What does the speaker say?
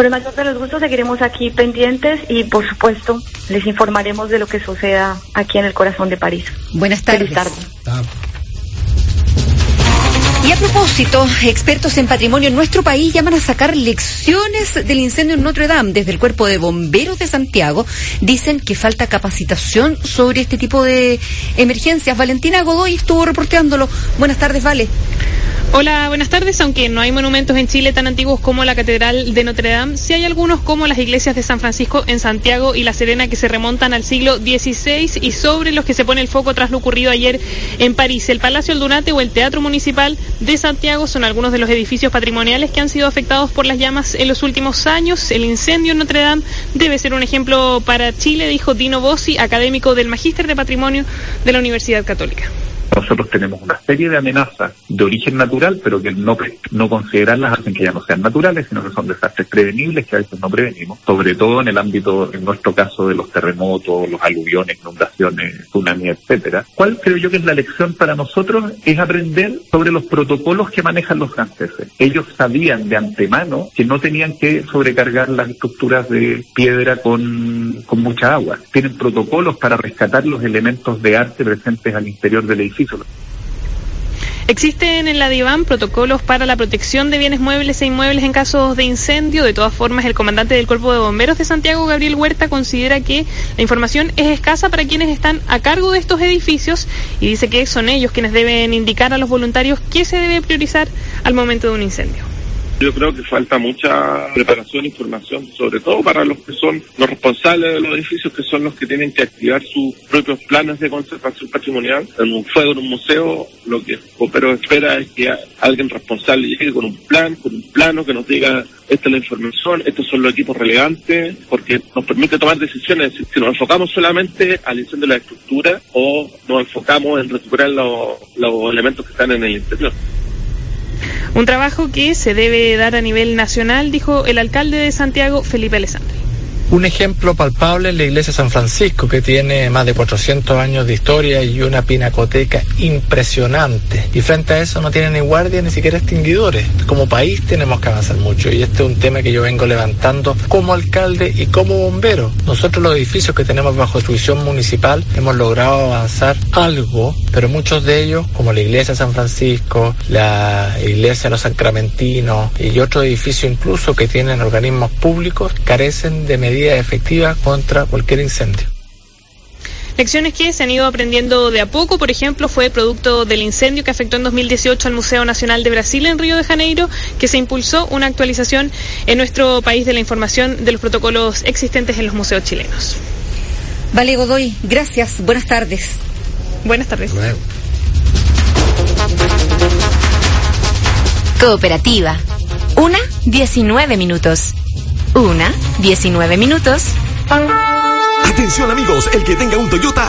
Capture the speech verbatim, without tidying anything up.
Con el mayor de los gustos seguiremos aquí pendientes y, por supuesto, les informaremos de lo que suceda aquí en el corazón de París. Buenas tardes. Feliz tarde. Ah. Y a propósito, expertos en patrimonio en nuestro país llaman a sacar lecciones del incendio en Notre Dame. Desde el Cuerpo de Bomberos de Santiago dicen que falta capacitación sobre este tipo de emergencias. Valentina Godoy estuvo reporteándolo. Buenas tardes, Vale. Hola, buenas tardes. Aunque no hay monumentos en Chile tan antiguos como la Catedral de Notre Dame, sí hay algunos como las iglesias de San Francisco en Santiago y La Serena que se remontan al siglo dieciséis y sobre los que se pone el foco tras lo ocurrido ayer en París. El Palacio El Dunate o el Teatro Municipal de Santiago son algunos de los edificios patrimoniales que han sido afectados por las llamas en los últimos años. El incendio en Notre Dame debe ser un ejemplo para Chile, dijo Dino Bossi, académico del Magíster de Patrimonio de la Universidad Católica. Nosotros tenemos una serie de amenazas de origen natural, pero que no, no considerarlas hacen que ya no sean naturales, sino que son desastres prevenibles que a veces no prevenimos, sobre todo en el ámbito, en nuestro caso, de los terremotos, los aluviones, inundaciones, tsunami, etcétera. ¿Cuál creo yo que es la lección para nosotros? Es aprender sobre los protocolos que manejan los franceses. Ellos sabían de antemano que no tenían que sobrecargar las estructuras de piedra con, con mucha agua. Tienen protocolos para rescatar los elementos de arte presentes al interior del edificio. Existen en la DIVAM protocolos para la protección de bienes muebles e inmuebles en casos de incendio. De todas formas, el comandante del Cuerpo de Bomberos de Santiago, Gabriel Huerta, considera que la información es escasa para quienes están a cargo de estos edificios y dice que son ellos quienes deben indicar a los voluntarios qué se debe priorizar al momento de un incendio. Yo creo que falta mucha preparación e información, sobre todo para los que son los responsables de los edificios, que son los que tienen que activar sus propios planes de conservación patrimonial. En un fuego, en un museo, lo que Bombero espera es que alguien responsable llegue con un plan, con un plano que nos diga: esta es la información, estos son los equipos relevantes, porque nos permite tomar decisiones. Si nos enfocamos solamente al incendio de la estructura o nos enfocamos en recuperar los, los elementos que están en el interior. Un trabajo que se debe dar a nivel nacional, dijo el alcalde de Santiago, Felipe Alessandri. Un ejemplo palpable es la iglesia de San Francisco, que tiene más de cuatrocientos años de historia y una pinacoteca impresionante. Y frente a eso no tiene ni guardia ni siquiera extinguidores. Como país tenemos que avanzar mucho y este es un tema que yo vengo levantando como alcalde y como bombero. Nosotros los edificios que tenemos bajo fruición municipal hemos logrado avanzar algo, pero muchos de ellos, como la iglesia de San Francisco, la iglesia de los Sacramentinos y otros edificios incluso que tienen organismos públicos, carecen de medidas efectivas contra cualquier incendio. Lecciones que se han ido aprendiendo de a poco. Por ejemplo, fue producto del incendio que afectó en dos mil dieciocho al Museo Nacional de Brasil en Río de Janeiro que se impulsó una actualización en nuestro país de la información de los protocolos existentes en los museos chilenos. Vale Godoy, gracias. Buenas tardes. Buenas tardes. Bueno. Cooperativa. Una, diecinueve minutos. Una, diecinueve minutos. Atención amigos, el que tenga un Toyota